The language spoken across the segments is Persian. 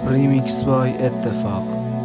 ریمیکس بای اتفاق.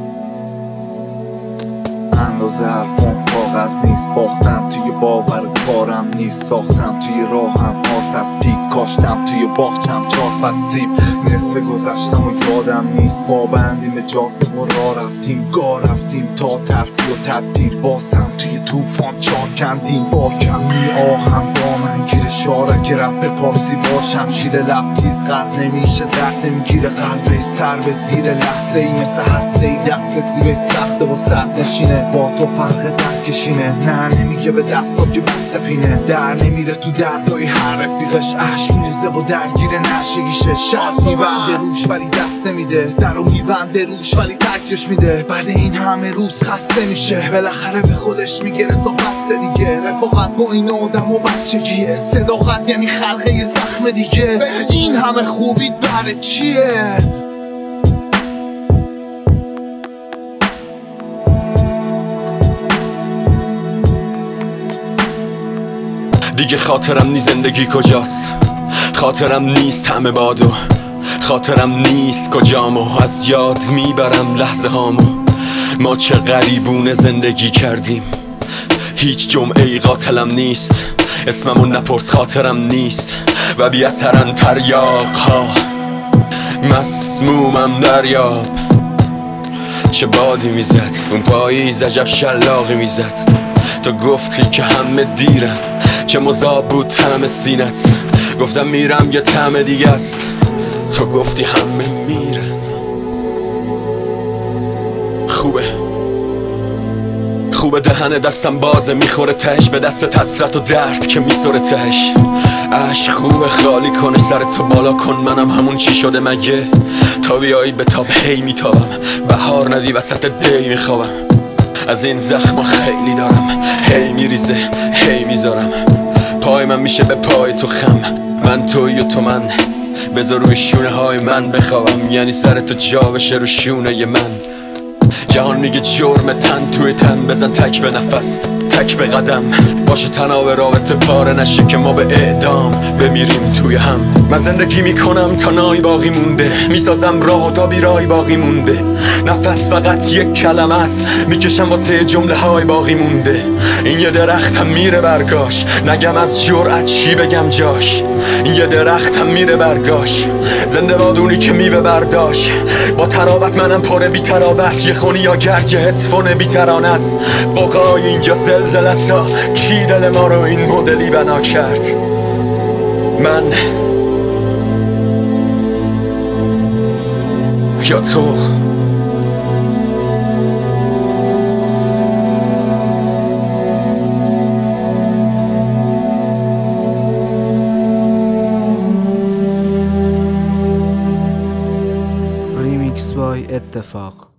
اندازه حرفام کاغذ نیست، باختم توی باور کارم نیست، ساختم توی راهم پاس از پیک، کاشتم توی باغچم 4 فصل سیب، نصف گذشتم و یادم نیست، پابندیم به جاده و راه رفتیم، گاه رفتیم تا ترفیع و تدبیر، بازم توی توفان چاه کندیم، با کمی آهم با من گیر شارک رپ پارسی باشم، شیر لب تیز قد نمیشه، درد نمیگیره قلبه، سر به زیر لحظه ای مثل هسته ای، دست سیبه سخته و سرد نشینه، با تو فرق درکشینه، نه نمیگه به دستا که بسته پینه، در نمیره تو دردای هر رفیقش، عشق میریزه و درگیر نشگیشه، شرط میبنده روش ولی دست نمیده، درو میبنده روش ولی ترکش میده، بعد این همه روز خسته میشه، بالاخره به خودش میگه رضا بسته دیگه، رفاقت با این آدم و بچگیه، صداقت یعنی خلقه یه زخم دیگه، این همه خوبی برای چیه؟ دیگه خاطرم نی زندگی کجاست، خاطرم نیست همه بادو، خاطرم نیست کجامو، از یاد میبرم لحظه هامو، ما چه غریبونه زندگی کردیم، هیچ جمعه ای قاتلم نیست، اسممو نپرس خاطرم نیست، و بی اثرن تریاق ها، مسمومم دریاب، چه بادی میزد اون پاییز، عجب شلاقی میزد، تو گفتی که همه دیرن، چه مذاب بود طعم سینت، گفتم میرم یه طعم دیگه است، تو گفتی همه میرن. خوبه دهن دستم بازه، میخوره تهش به دست حسرت و درد که میسوره تهش، عشق خوبه خالی کنه سر تو بالا کن، منم همون چی شده مگه، تا بیایی به تاب هی میتابم، بهار ندی وسط دی میخوابم، از این زخم خیلی دارم، هی میریزه هی میذارم، پای من میشه به پای تو خم، من توی و تو من، بذار روی شونه های من بخوابم، یعنی سر تو جا بشه رو شونه من، جهان میگه جرم تن توی تن، بزن تک به نفس تک به قدم، باشه تناب رابطه پاره نشه که ما به اعدام بمیریم توی هم، من زندگی میکنم تا نای باقی مونده، میسازم راه و تا بیرای باقی مونده، نفس فقط یک کلمه است، میکشم واسه جمله های باقی مونده، این یه درختم میره برگاش، نگم از جرأت چی بگم جاش، این یه درختم میره برگاش، زنده بادونی که میوه برداشت، با تراوت منم پره بی تراوت، یه خونی یا گرگ هدفون بی ترانه است، قوقای اینجا زلزله سا، کی دل ما رو این مدلی بنا کرد، من یا تو؟ ریمیکس بای اتفاق.